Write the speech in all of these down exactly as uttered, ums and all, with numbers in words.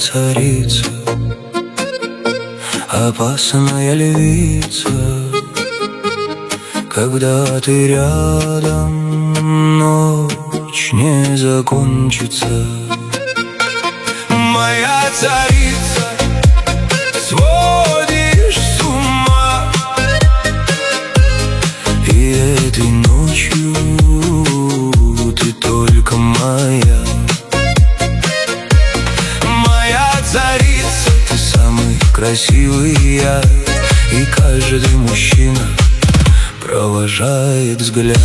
царица, опасная львица. Когда ты рядом, ночь не закончится. Моя царица, сводишь с ума, и этой ночью ты только моя. Моя царица, ты самый красивый я, и каждый мужчина провожает взгляд.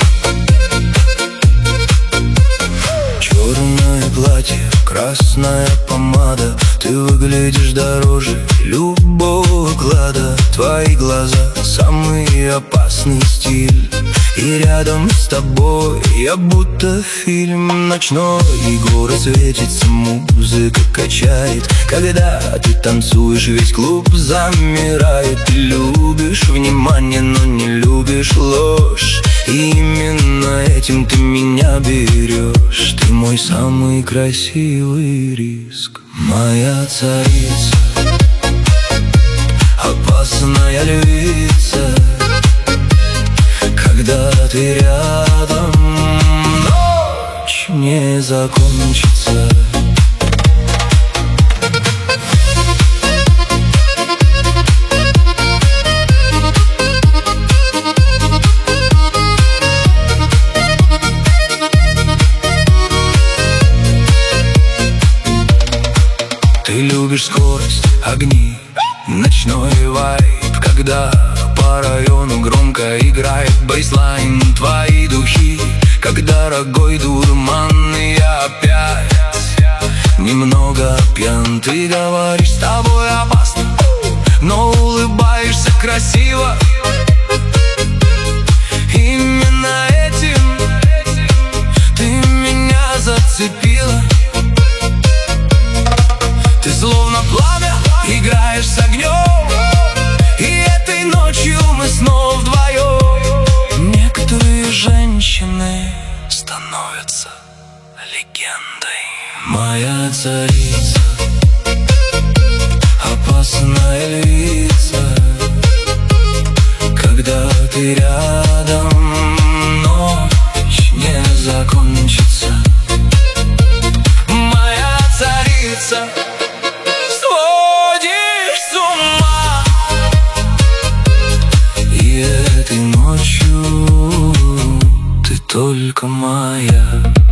Черное платье, красная помада, ты выглядишь дороже любого клада. Твои глаза — самый опасный стиль, и рядом с тобой я будто фильм ночной. И город светится, музыка качает. Когда ты танцуешь, весь клуб замирает. Ты любишь внимание, но не любишь ложь, и именно этим ты меня берешь. Ты мой самый красивый риск. Моя царица, опасная львица. Когда ты рядом, ночь не закончится. Ты любишь скорость, огни, ночной вайб. Когда по району громко играет бейслайн. Твои духи, как дорогой дурман. И я опять немного пьян. Ты говоришь, с тобой опасно, но улыбаешься красиво. Именно этим ты меня зацепила. Ты словно пламя, играешь с огнем, и этой ночью мы снова вдвоем. Некоторые женщины становятся легендой. Моя царица, опасная львица. Когда ты рядом, ночь не закончится. Моя царица, этой ночью ты только моя.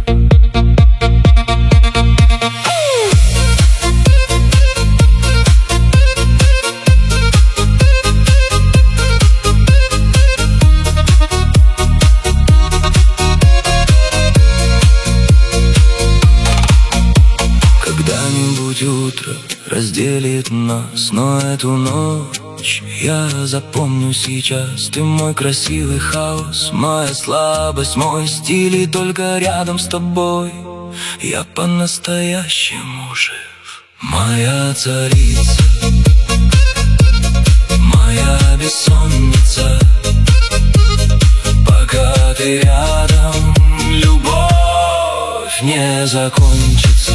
Когда-нибудь утро разделит нас, но эту ночь я запомню сейчас. Ты мой красивый хаос, моя слабость, мой стиль, и только рядом с тобой я по-настоящему жив. Моя царица, моя бессонница. Пока ты рядом, любовь не закончится.